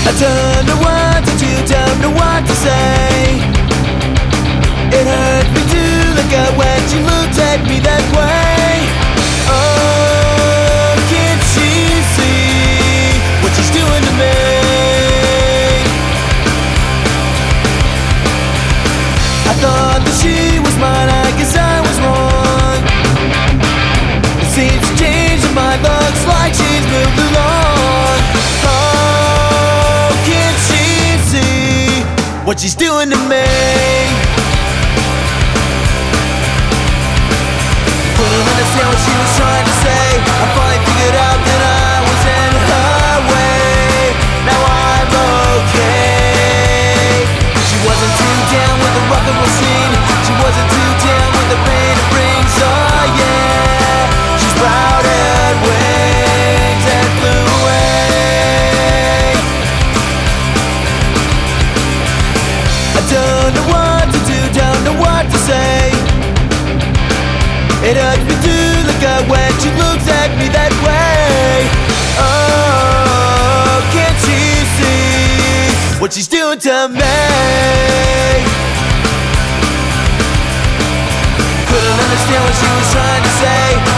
I don't know what to do, don't know what to say. It hurt me to look at when she looked at me that way. Oh, can't she see what she's doing to me? I thought that she was mine, I guess I was wrong. It seems to change her mind, looks like she's moved along. Oh, can't she see what she's doing to me? Couldn't understand what she was trying to say. I finally figured out that I was in her way. Now I'm okay. She wasn't too down with the rock and roll scene. She wasn't too down with the pain it brings. Oh yeah, she's sprouted wings and flew away. I don't know what to do, don't know what to say. It hurts me to look at when she looks at me that way. Oh, can't she see what she's doing to me? Couldn't understand what she was trying to say.